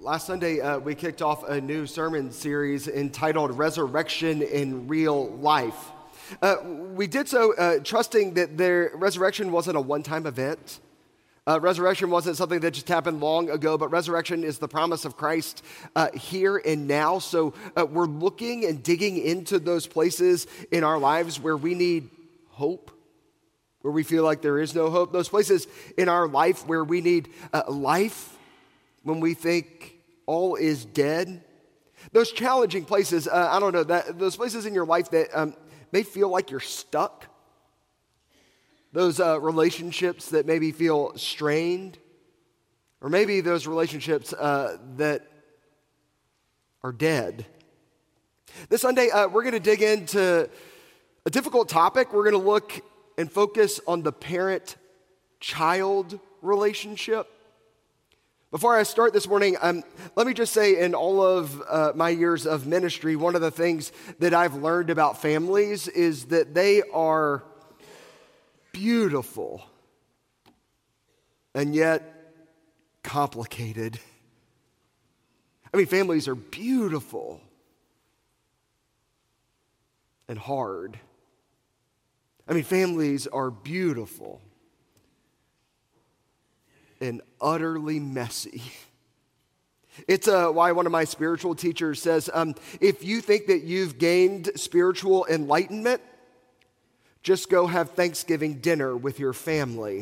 Last Sunday, we kicked off a new sermon series entitled Resurrection in Real Life. We did so trusting that their resurrection wasn't a one-time event. Resurrection wasn't something that just happened long ago, but resurrection is the promise of Christ here and now. So we're looking and digging into those places in our lives where we need hope, where we feel like there is no hope, those places in our life where we need life, when we think all is dead, those challenging places, those places in your life that may feel like you're stuck, those relationships that maybe feel strained, or maybe those relationships that are dead. This Sunday, we're going to dig into a difficult topic. We're going to look and focus on the parent-child relationship. Before I start this morning, let me just say in all of my years of ministry, one of the things that I've learned about families is that they are beautiful and yet complicated. I mean, families are beautiful and hard. I mean, families are beautiful and utterly messy. It's why one of my spiritual teachers says, if you think that you've gained spiritual enlightenment, just go have Thanksgiving dinner with your family.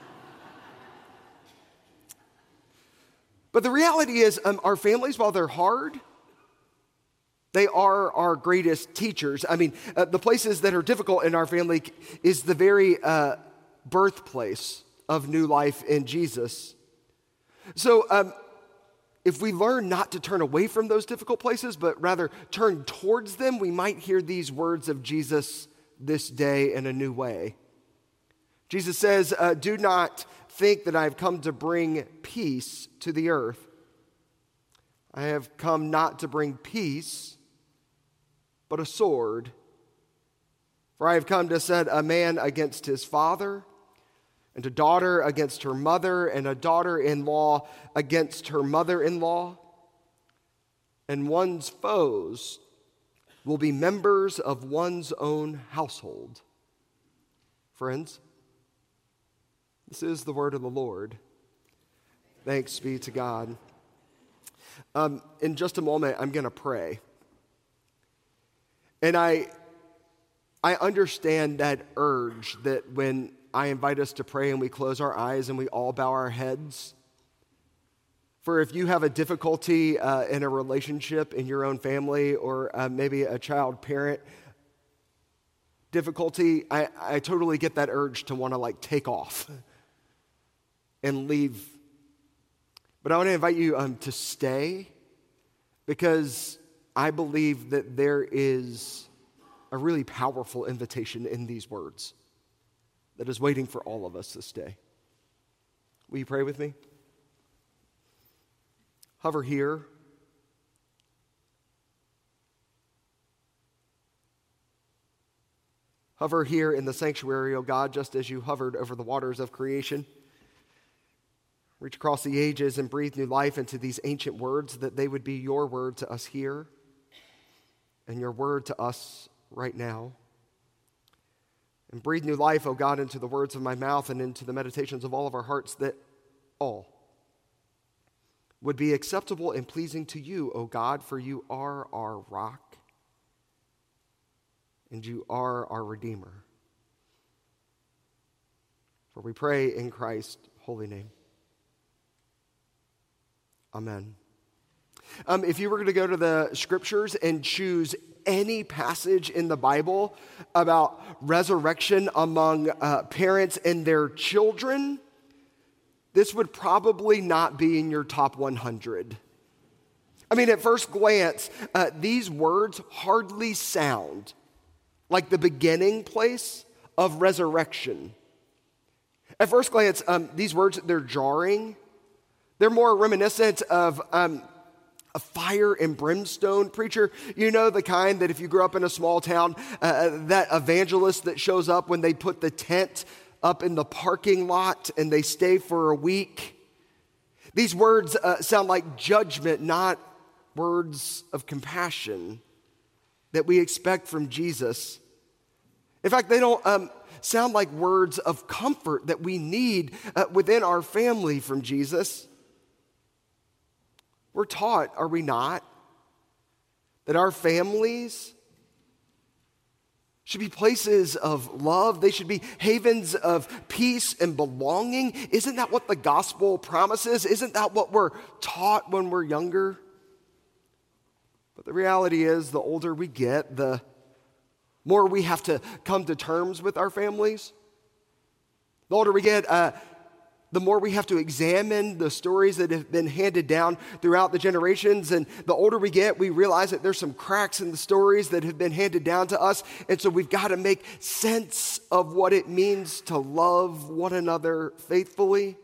But the reality is, our families, while they're hard, they are our greatest teachers. I mean, the places that are difficult in our family is the very birthplace of new life in Jesus. So if we learn not to turn away from those difficult places, but rather turn towards them, we might hear these words of Jesus this day in a new way. Jesus says, do not think that I have come to bring peace to the earth. I have come not to bring peace, but a sword. For I have come to set a man against his father, and a daughter against her mother, and a daughter-in-law against her mother-in-law. And one's foes will be members of one's own household. Friends, this is the word of the Lord. Thanks be to God. In just a moment, I'm going to pray. And I understand that urge that when I invite us to pray and we close our eyes and we all bow our heads. For if you have a difficulty in a relationship in your own family or maybe a child-parent difficulty, I totally get that urge to want to take off and leave. But I want to invite you to stay, because I believe that there is a really powerful invitation in these words that is waiting for all of us this day. Will you pray with me? Hover here. Hover here in the sanctuary, O God, just as you hovered over the waters of creation. Reach across the ages and breathe new life into these ancient words, that they would be your word to us here and your word to us right now. And breathe new life, O God, into the words of my mouth and into the meditations of all of our hearts, that all would be acceptable and pleasing to you, O God, for you are our rock and you are our Redeemer. For we pray in Christ's holy name. Amen. If you were going to go to the scriptures and choose any passage in the Bible about resurrection among parents and their children, this would probably not be in your top 100. I mean, at first glance, these words hardly sound like the beginning place of resurrection. At first glance, these words, they're jarring. They're more reminiscent of a fire and brimstone preacher. You know, the kind that if you grew up in a small town, that evangelist that shows up when they put the tent up in the parking lot and they stay for a week. These words sound like judgment, not words of compassion that we expect from Jesus. In fact, they don't sound like words of comfort that we need within our family from Jesus. We're taught, are we not, that our families should be places of love. They should be havens of peace and belonging. Isn't that what the gospel promises? Isn't that what we're taught when we're younger? But the reality is, the older we get, the more we have to come to terms with our families. The older we get, the more we have to examine the stories that have been handed down throughout the generations. And the older we get, we realize that there's some cracks in the stories that have been handed down to us. And so we've got to make sense of what it means to love one another faithfully.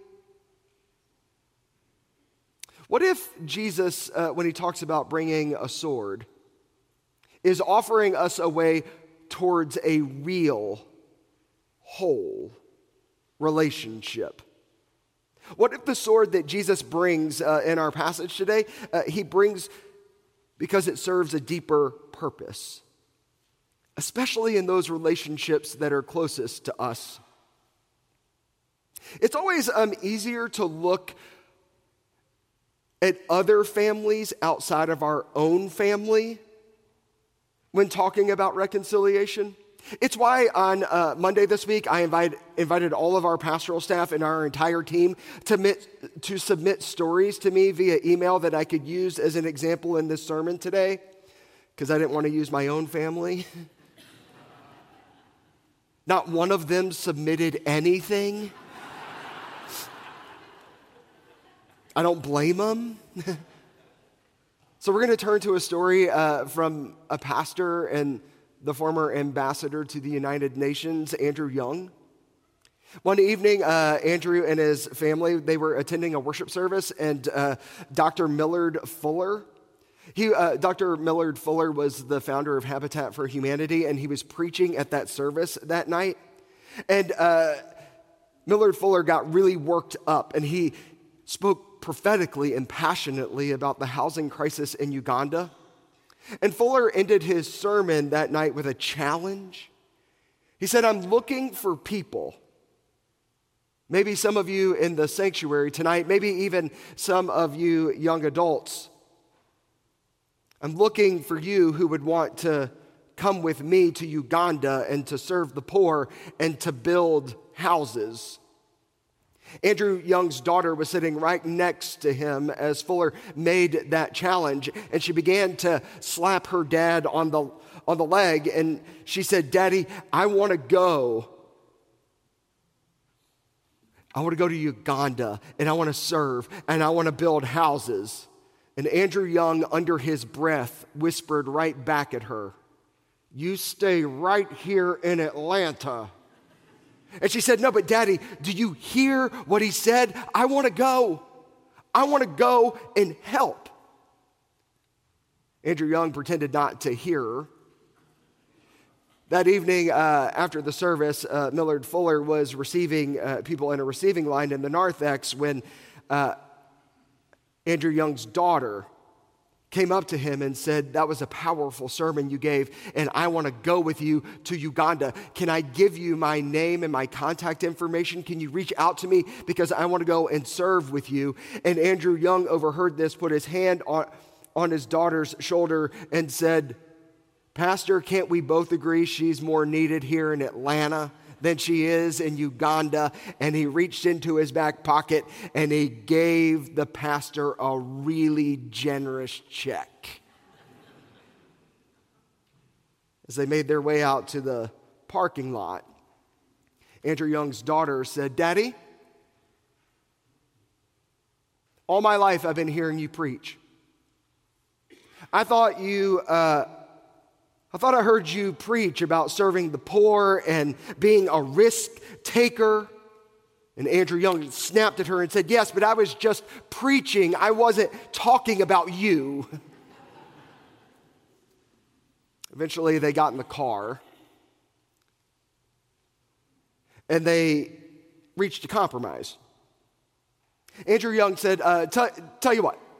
What if Jesus, when he talks about bringing a sword, is offering us a way towards a real, whole relationship? What if the sword that Jesus brings in our passage today, he brings because it serves a deeper purpose, especially in those relationships that are closest to us? It's always easier to look at other families outside of our own family when talking about reconciliation. It's why on Monday this week, I invited all of our pastoral staff and our entire team to submit stories to me via email that I could use as an example in this sermon today, because I didn't want to use my own family. Not one of them submitted anything. I don't blame them. So we're going to turn to a story from a pastor and the former ambassador to the United Nations, Andrew Young. One evening, Andrew and his family, they were attending a worship service, and Dr. Millard Fuller, Dr. Millard Fuller was the founder of Habitat for Humanity, and he was preaching at that service that night. And Millard Fuller got really worked up, and he spoke prophetically and passionately about the housing crisis in Uganda. And Fuller ended his sermon that night with a challenge. He said, I'm looking for people. Maybe some of you in the sanctuary tonight, maybe even some of you young adults. I'm looking for you who would want to come with me to Uganda and to serve the poor and to build houses. Andrew Young's daughter was sitting right next to him as Fuller made that challenge, and she began to slap her dad on the leg, and she said, Daddy, I want to go. I want to go to Uganda, and I want to serve, and I want to build houses. And Andrew Young, under his breath, whispered right back at her, you stay right here in Atlanta. And she said, no, but Daddy, do you hear what he said? I want to go. I want to go and help. Andrew Young pretended not to hear her. That evening, after the service, Millard Fuller was receiving people in a receiving line in the narthex when Andrew Young's daughter came up to him and said, that was a powerful sermon you gave, and I want to go with you to Uganda. Can I give you my name and my contact information? Can you reach out to me because I want to go and serve with you? And Andrew Young overheard this, put his hand on his daughter's shoulder and said, Pastor, can't we both agree she's more needed here in Atlanta than she is in Uganda? And he reached into his back pocket and he gave the pastor a really generous check. As they made their way out to the parking lot, Andrew Young's daughter said, Daddy, all my life I've been hearing you preach. I thought I heard you preach about serving the poor and being a risk taker. And Andrew Young snapped at her and said, yes, but I was just preaching. I wasn't talking about you. Eventually, they got in the car and they reached a compromise. Andrew Young said, tell you what,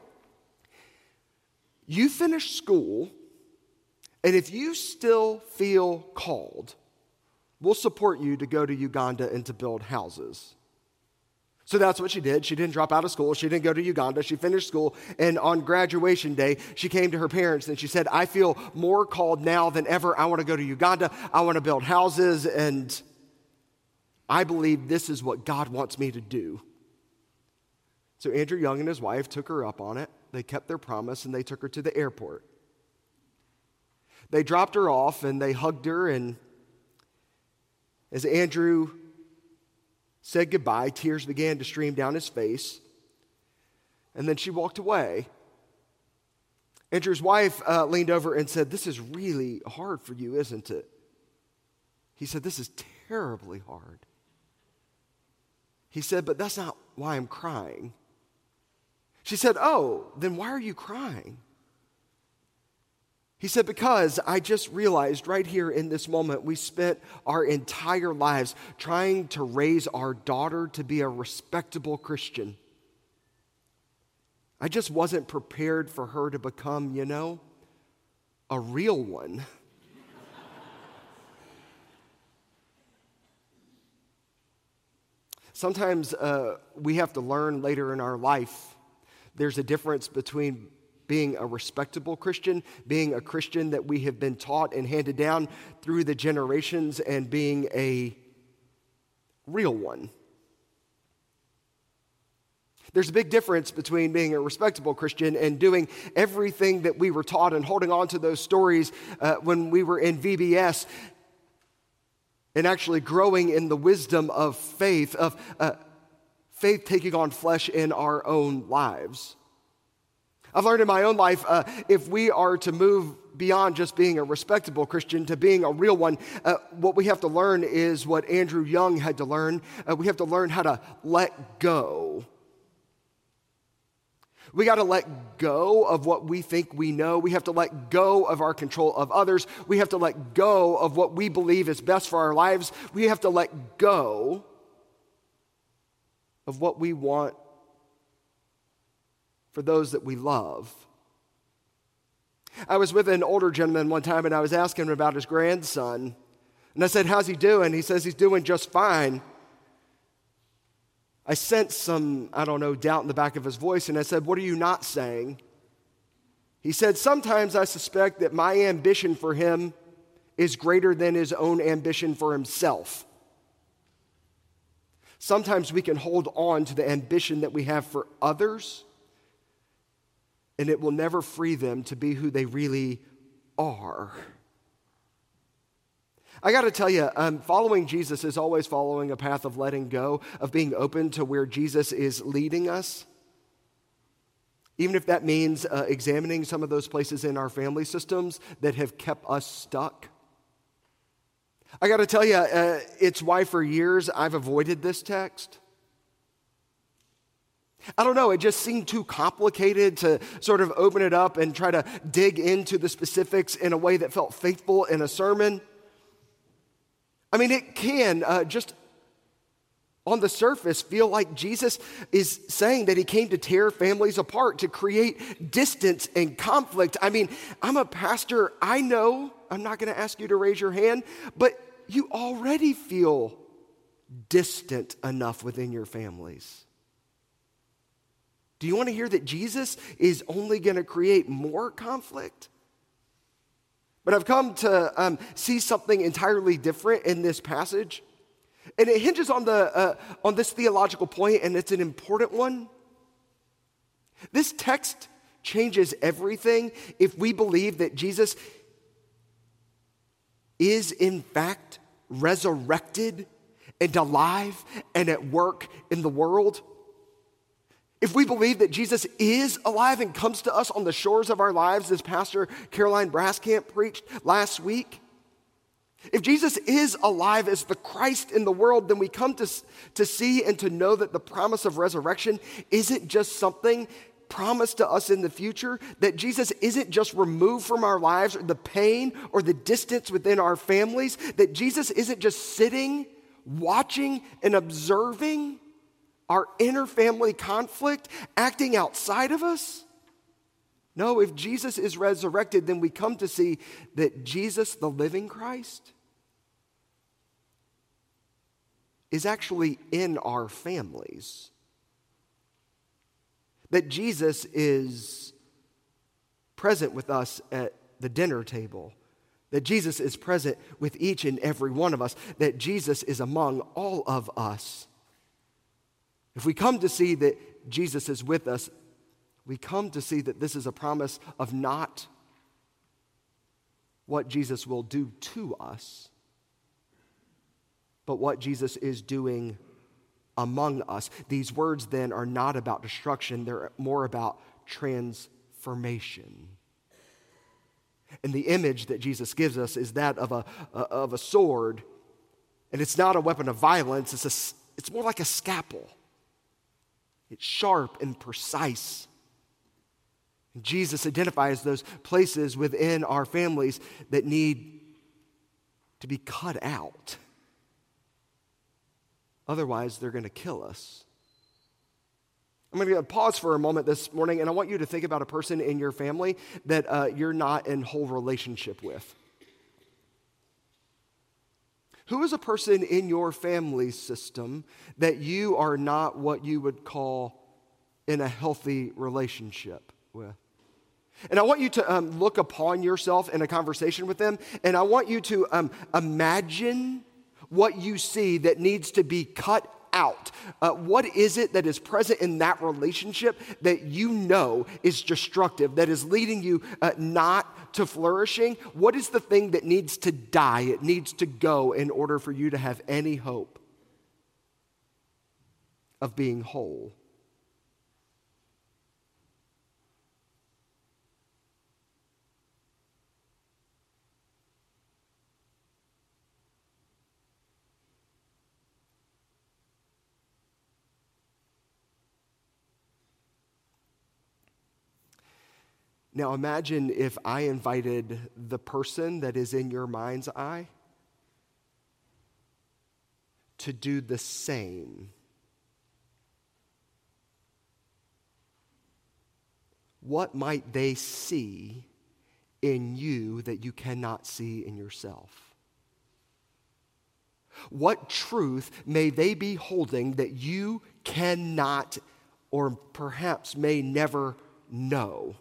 you finish school, and if you still feel called, we'll support you to go to Uganda and to build houses. So that's what she did. She didn't drop out of school. She didn't go to Uganda. She finished school. And on graduation day, she came to her parents and she said, I feel more called now than ever. I want to go to Uganda. I want to build houses. And I believe this is what God wants me to do. So Andrew Young and his wife took her up on it. They kept their promise and they took her to the airport. They dropped her off and they hugged her. And as Andrew said goodbye, tears began to stream down his face, and then she walked away. Andrew's wife leaned over and said, this is really hard for you, isn't it? He said, this is terribly hard. He said, but that's not why I'm crying. She said, oh, then why are you crying? He said, because I just realized right here in this moment, we spent our entire lives trying to raise our daughter to be a respectable Christian. I just wasn't prepared for her to become, a real one. Sometimes we have to learn later in our life, there's a difference between being a respectable Christian, being a Christian that we have been taught and handed down through the generations, and being a real one. There's a big difference between being a respectable Christian and doing everything that we were taught and holding on to those stories when we were in VBS and actually growing in the wisdom of faith taking on flesh in our own lives. I've learned in my own life, if we are to move beyond just being a respectable Christian to being a real one, what we have to learn is what Andrew Young had to learn. We have to learn how to let go. We got to let go of what we think we know. We have to let go of our control of others. We have to let go of what we believe is best for our lives. We have to let go of what we want for those that we love. I was with an older gentleman one time and I was asking him about his grandson. And I said, how's he doing? He says he's doing just fine. I sensed some, doubt in the back of his voice, and I said, what are you not saying? He said, sometimes I suspect that my ambition for him is greater than his own ambition for himself. Sometimes we can hold on to the ambition that we have for others, and it will never free them to be who they really are. I got to tell you, following Jesus is always following a path of letting go, of being open to where Jesus is leading us. Even if that means examining some of those places in our family systems that have kept us stuck. I got to tell you, it's why for years I've avoided this text. I don't know, it just seemed too complicated to sort of open it up and try to dig into the specifics in a way that felt faithful in a sermon. I mean, it can just on the surface feel like Jesus is saying that he came to tear families apart, to create distance and conflict. I mean, I'm a pastor. I know, I'm not going to ask you to raise your hand, but you already feel distant enough within your families. Do you want to hear that Jesus is only going to create more conflict? But I've come to see something entirely different in this passage. And it hinges on this theological point, and it's an important one. This text changes everything if we believe that Jesus is in fact resurrected and alive and at work in the world. If we believe that Jesus is alive and comes to us on the shores of our lives, as Pastor Caroline Braskamp preached last week, if Jesus is alive as the Christ in the world, then we come to see and to know that the promise of resurrection isn't just something promised to us in the future, that Jesus isn't just removed from our lives or the pain or the distance within our families, that Jesus isn't just sitting, watching, and observing, our inner family conflict acting outside of us? No, if Jesus is resurrected, then we come to see that Jesus, the living Christ, is actually in our families. That Jesus is present with us at the dinner table. That Jesus is present with each and every one of us. That Jesus is among all of us. If we come to see that Jesus is with us, we come to see that this is a promise of not what Jesus will do to us, but what Jesus is doing among us. These words then are not about destruction, they're more about transformation. And the image that Jesus gives us is that of a sword, and it's not a weapon of violence, it's more like a scalpel. It's sharp and precise. And Jesus identifies those places within our families that need to be cut out. Otherwise, they're going to kill us. I'm going to pause for a moment this morning, and I want you to think about a person in your family that you're not in whole relationship with. Who is a person in your family system that you are not what you would call in a healthy relationship with? And I want you to look upon yourself in a conversation with them, and I want you to imagine what you see that needs to be cut out. What is it that is present in that relationship that you know is destructive, that is leading you not to flourishing? What is the thing that needs to die? It needs to go in order for you to have any hope of being whole. Now imagine if I invited the person that is in your mind's eye to do the same. What might they see in you that you cannot see in yourself? What truth may they be holding that you cannot or perhaps may never know?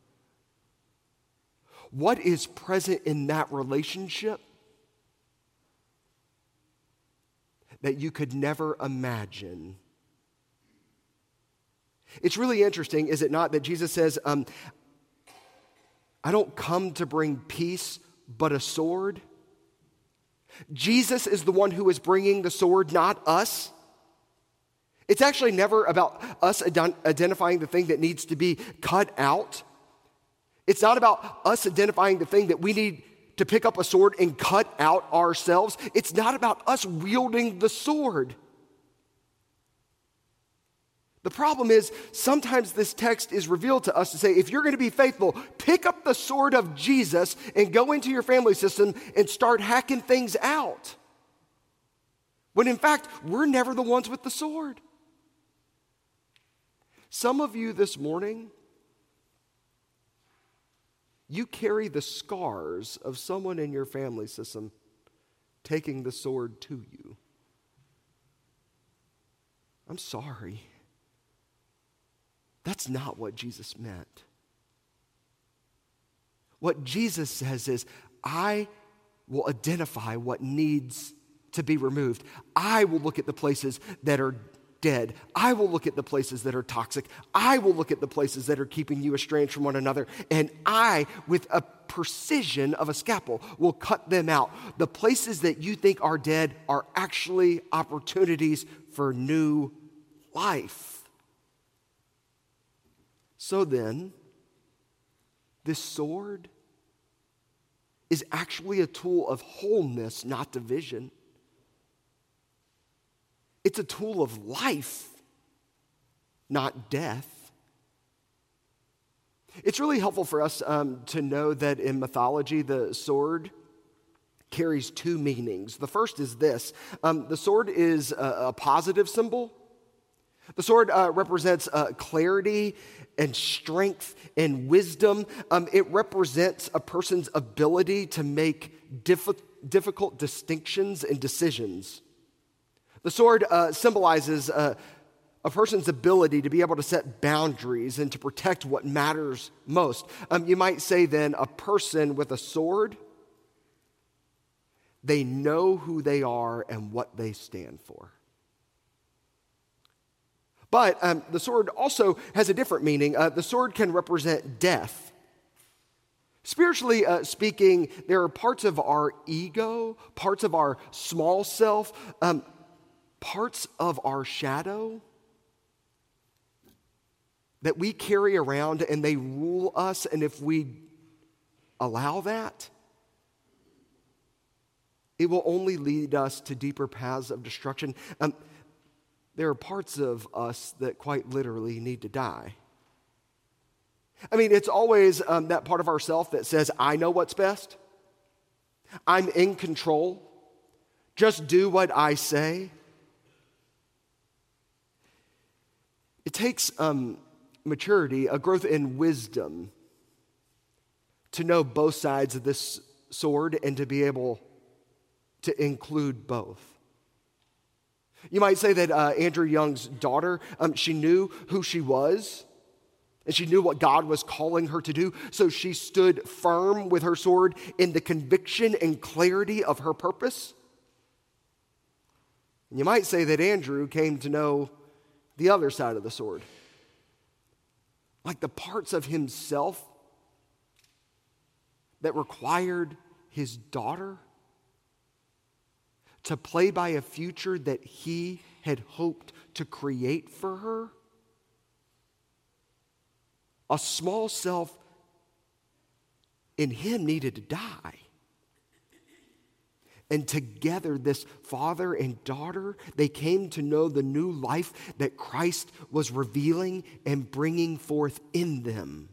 What is present in that relationship that you could never imagine? It's really interesting, is it not, that Jesus says, I don't come to bring peace, but a sword. Jesus is the one who is bringing the sword, not us. It's actually never about us identifying the thing that needs to be cut out. It's not about us identifying the thing that we need to pick up a sword and cut out ourselves. It's not about us wielding the sword. The problem is, sometimes this text is revealed to us to say, if you're going to be faithful, pick up the sword of Jesus and go into your family system and start hacking things out. When in fact, we're never the ones with the sword. Some of you this morning, you carry the scars of someone in your family system taking the sword to you. I'm sorry. That's not what Jesus meant. What Jesus says is, I will identify what needs to be removed. I will look at the places that are dead. I will look at the places that are toxic. I will look at the places that are keeping you estranged from one another. And I, with a precision of a scalpel, will cut them out. The places that you think are dead are actually opportunities for new life. So then, this sword is actually a tool of wholeness, not division. It's a tool of life, not death. It's really helpful for us to know that in mythology, the sword carries two meanings. The first is this. The sword is a positive symbol, The sword represents clarity and strength and wisdom. It represents a person's ability to make difficult distinctions and decisions. The sword symbolizes a person's ability to be able to set boundaries and to protect what matters most. You might say then a person with a sword, they know who they are and what they stand for. But the sword also has a different meaning. The sword can represent death. Spiritually speaking, there are parts of our ego, parts of our small self, parts of our shadow that we carry around and they rule us. And if we allow that, it will only lead us to deeper paths of destruction. There are parts of us that quite literally need to die. I mean, it's always that part of ourself that says, I know what's best. I'm in control. Just do what I say. It takes maturity, a growth in wisdom, to know both sides of this sword and to be able to include both. You might say that Andrew Young's daughter, she knew who she was, and she knew what God was calling her to do, so she stood firm with her sword in the conviction and clarity of her purpose. And you might say that Andrew came to know the other side of the sword, like the parts of himself that required his daughter to play by a future that he had hoped to create for her. A small self in him needed to die. And together, this father and daughter, they came to know the new life that Christ was revealing and bringing forth in them.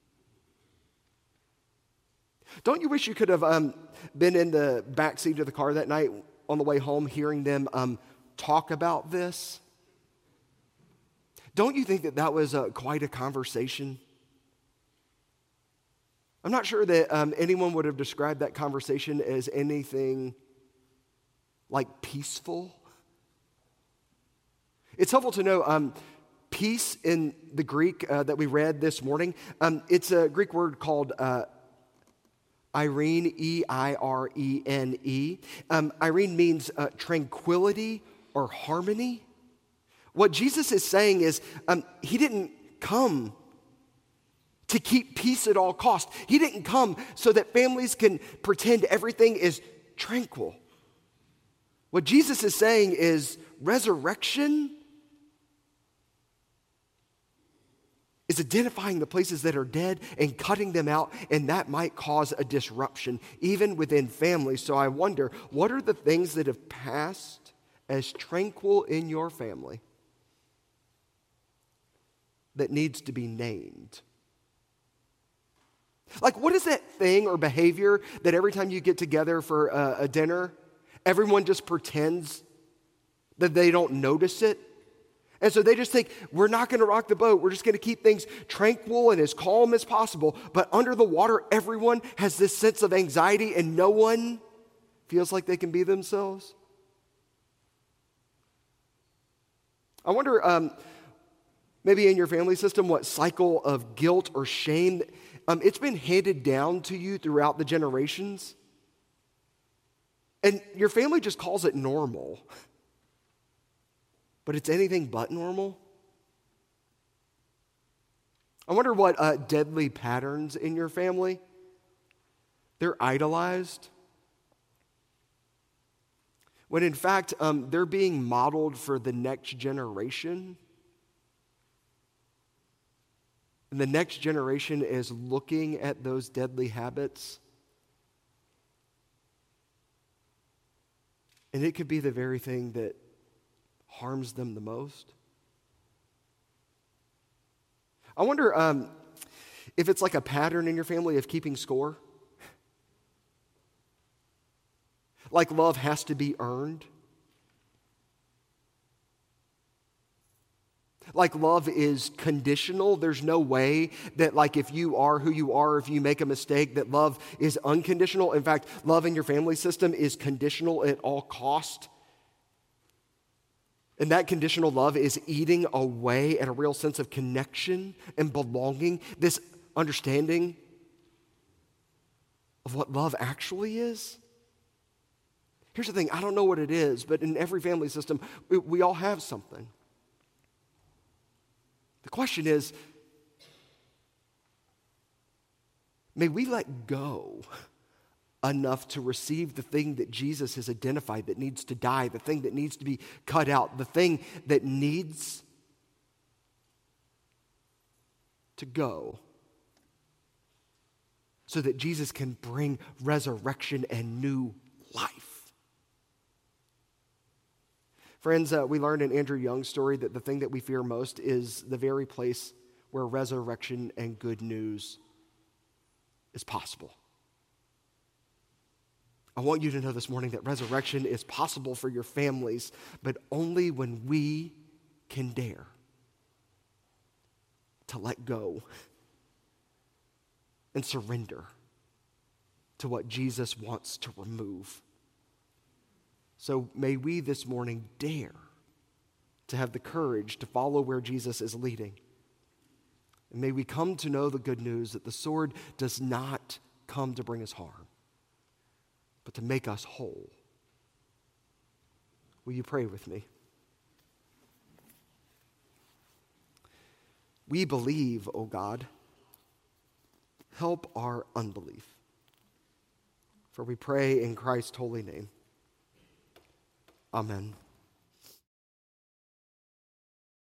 Don't you wish you could have been in the back seat of the car that night on the way home, hearing them talk about this? Don't you think that that was quite a conversation? I'm not sure that anyone would have described that conversation as anything like peaceful. It's helpful to know peace in the Greek that we read this morning. It's a Greek word called Eirene, E-I-R-E-N-E. Eirene means tranquility or harmony. What Jesus is saying is he didn't come to keep peace at all costs. He didn't come so that families can pretend everything is tranquil. What Jesus is saying is resurrection is identifying the places that are dead and cutting them out, and that might cause a disruption, even within families. So I wonder, what are the things that have passed as tranquil in your family that needs to be named? Like, what is that thing or behavior that every time you get together for a dinner, everyone just pretends that they don't notice it? And so they just think, we're not going to rock the boat. We're just going to keep things tranquil and as calm as possible. But under the water, everyone has this sense of anxiety and no one feels like they can be themselves. I wonder, maybe in your family system, what cycle of guilt or shame it's been handed down to you throughout the generations. And your family just calls it normal. But it's anything but normal. I wonder what deadly patterns in your family, they're idolized. When in fact, they're being modeled for the next generation. And the next generation is looking at those deadly habits. And it could be the very thing that harms them the most. I wonder if it's like a pattern in your family of keeping score. Like love has to be earned. like love is conditional. There's no way that like if you are who you are, if you make a mistake, that love is unconditional. In fact, love in your family system is conditional at all cost. And that conditional love is eating away at a real sense of connection and belonging, this understanding of what love actually is. Here's the thing, I don't know what it is, but in every family system, we all have something. The question is, may we let go enough to receive the thing that Jesus has identified that needs to die, the thing that needs to be cut out, the thing that needs to go, so that Jesus can bring resurrection and new life. Friends, we learned in Andrew Young's story that the thing that we fear most is the very place where resurrection and good news is possible. I want you to know this morning that resurrection is possible for your families, but only when we can dare to let go and surrender to what Jesus wants to remove. So may we this morning dare to have the courage to follow where Jesus is leading. And may we come to know the good news that the sword does not come to bring us harm, but to make us whole. Will you pray with me? We believe, O God. Help our unbelief. For we pray in Christ's holy name. Amen.